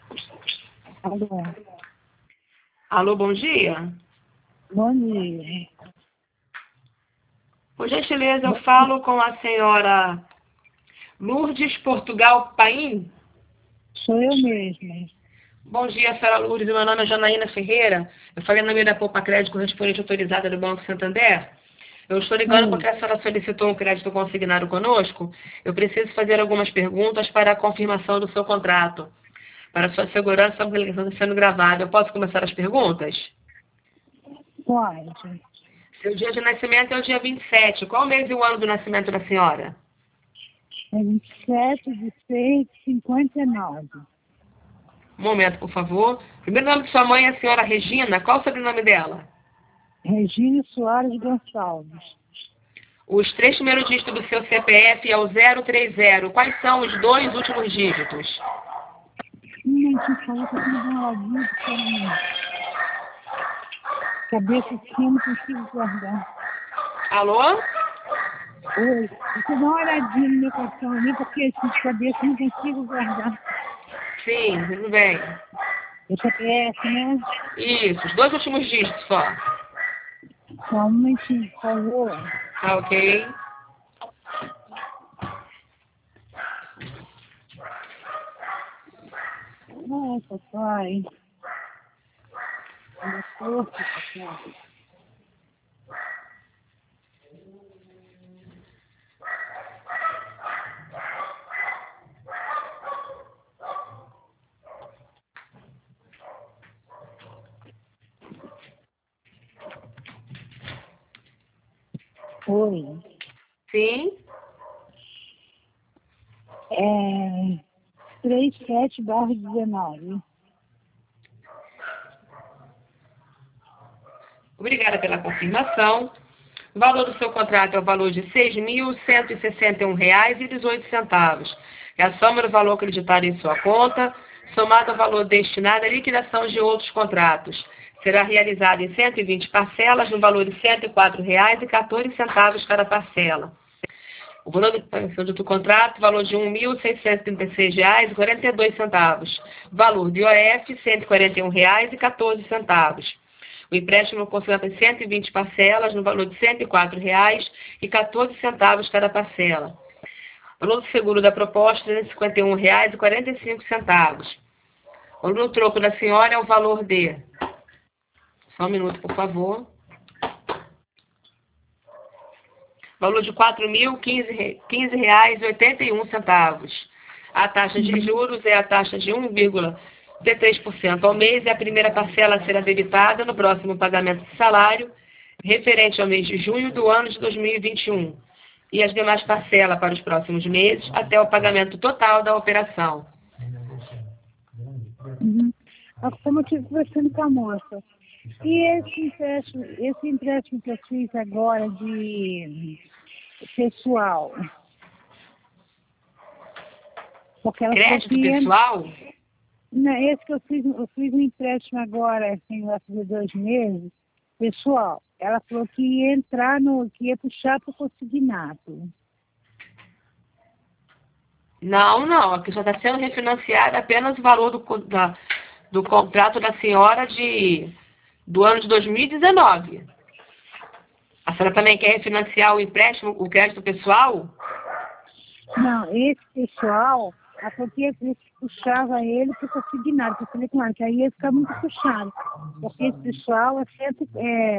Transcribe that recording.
Alô, Alô, bom dia. bom dia. Por gentileza, eu falo com a senhora Lourdes Portugal Paim. Sou eu mesma. Bom dia, senhora Lourdes. Meu nome é Janaína Ferreira. Eu falei na minha da Poupa Crédito, correspondente autorizada do Banco Santander. Eu estou ligando Oi. porque a senhora solicitou um crédito consignado conosco. Eu preciso fazer algumas perguntas para a confirmação do seu contrato. Para a sua segurança, a ligação está sendo gravada. Eu posso começar as perguntas? Pode. Seu dia de nascimento é o dia 27. Qual o mês e o ano do nascimento da senhora? É 27/6/59. Um momento, por favor. Primeiro nome de sua mãe é a senhora Regina. Qual o sobrenome dela? Regina Soares Gonçalves. Os três primeiros dígitos do seu CPF é o 030. Quais são os dois últimos dígitos? Um momentinho, por favor, que eu tenho uma ladinha porque cabeça assim, eu não consigo guardar. Alô? Oi. Deixa eu dar uma olhadinha no meu cartão ali, porque assim, de cabeça eu não consigo guardar. Sim, tudo bem. O CPF, né? Isso, os dois últimos dígitos só. Só um momentinho, por favor. Tá ok? Ai, papai. Olha a força, papai. Oi. Sim. 37/19. Obrigada pela confirmação. O valor do seu contrato é o valor de R$ 6.161,18. É a soma do valor acreditado em sua conta, somado ao valor destinado à liquidação de outros contratos. Será realizado em 120 parcelas, no valor de R$ 104,14 cada parcela. O valor do contrato, valor de R$ 1.636,42. Valor de IOF, R$ 141,14. O empréstimo constata em 120 parcelas, no valor de R$ 104,14 cada parcela. O valor do seguro da proposta, R$ 251,45. O valor do troco da senhora é o valor de... Só um minuto, por favor. Valor de R$ 4.015,81. A taxa de juros é a taxa de 1,3% ao mês e a primeira parcela será debitada no próximo pagamento de salário, referente ao mês de junho do ano de 2021, e as demais parcelas para os próximos meses até o pagamento total da operação. Uhum. Como eu estive conversando com a moça. E esse empréstimo que eu fiz agora de pessoal, porque ela falou Crédito que pessoal? esse que eu fiz um empréstimo agora, assim, vai fazer 2 meses, pessoal. Ela falou que ia entrar que ia puxar para o consignato. Não. Aqui só está sendo refinanciado apenas o valor do contrato da senhora do ano de 2019. A senhora também quer refinanciar o empréstimo, o crédito pessoal? Não, esse pessoal, ela falou que puxava ele para o consignado. Eu falei com ela que aí ia ficar muito puxado, porque esse pessoal é sempre